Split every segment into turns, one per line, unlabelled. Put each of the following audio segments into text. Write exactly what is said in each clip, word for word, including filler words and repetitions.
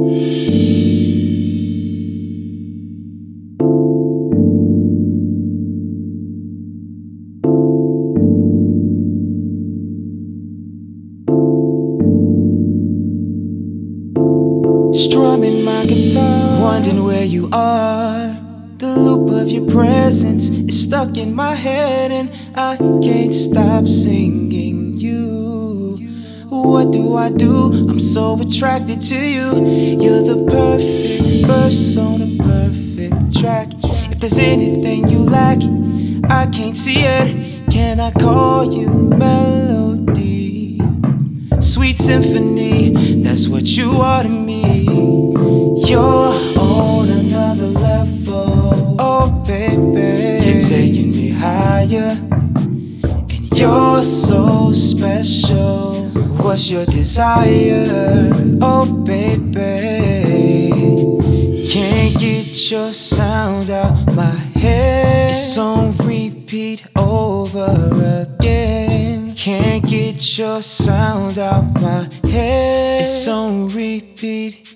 Strumming my guitar, wondering where you are. The loop of your presence is stuck in my head, and I can't stop singing you. What do I do? I'm so attracted to you. You're the perfect verse on a perfect track. If there's anything you lack, I can't see it. Can I call you melody? Sweet symphony, that's what you are to me. You're on another level, oh baby. You're taking me higher, and you're so special. What's your desire, oh baby? Can't get your sound out my head. It's on repeat over again. Can't get your sound out my head. It's on repeat.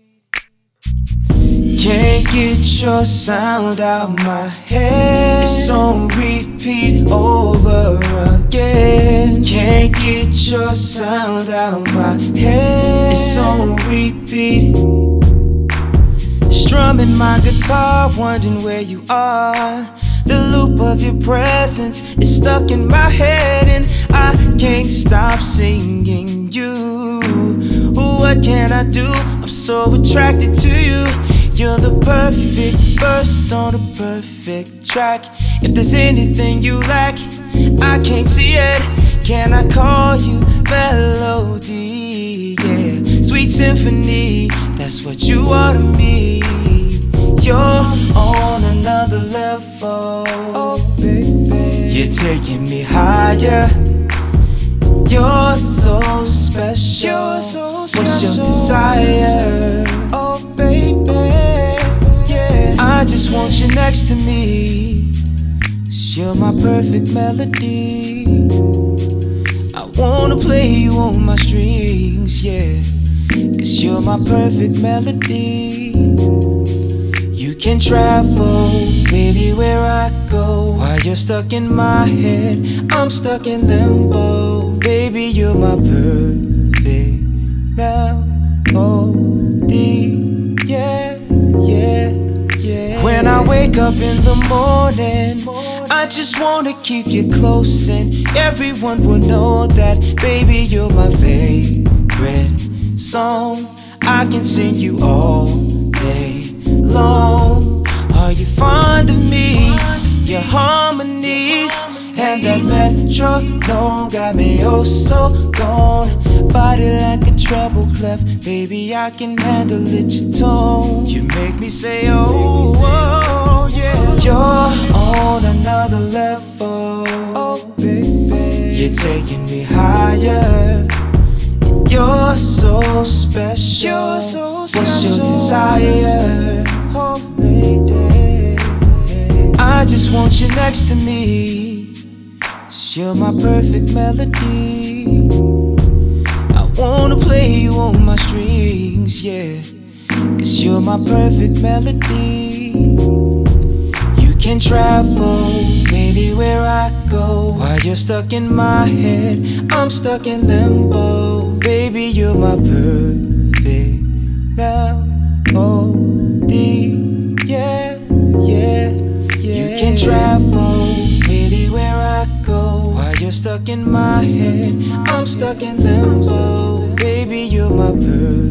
Can't get your sound out my head. It's on repeat over again. Can't get your sound out my head. It's on repeat. Strumming my guitar, wondering where you are. The loop of your presence is stuck in my head, and I can't stop singing you. What can I do? I'm so attracted to you. You're the perfect verse on a perfect track. If there's anything you lack, I can't see it. Can I call you melody? Yeah, sweet symphony, that's what you are to me. You're on another level, oh baby. You're taking me higher. You're so special. You're so special. What's your desire, oh baby? Yeah, I just want you next to me. 'Cause you're my perfect melody. I wanna play you on my strings, yeah. 'Cause you're my perfect melody. You can travel anywhere I go. While you're stuck in my head, I'm stuck in limbo. Baby, you're my perfect melody. Yeah, yeah, yeah. When I wake up in the morning, I just wanna keep you close, and everyone will know that, baby, you're my favorite song. I can sing you all day long. Are you fond of me? Your harmonies and that metronome got me oh so gone. Body like a treble clef, baby, I can handle it, your tone. You make me say oh, oh yeah. You're on another level, oh baby. You're taking me higher. You're so special. You're so special. What's your desire, oh lady? I just want you next to me. 'Cause you're my perfect melody. I wanna play you on my strings, yeah. 'Cause you're my perfect melody. You can travel anywhere I go. While you're stuck in my head, I'm stuck in limbo. Baby, you're my perfect melody. Yeah, yeah, yeah. You can travel anywhere I go. While you're stuck in my head, I'm stuck in limbo. Baby, you're my perfect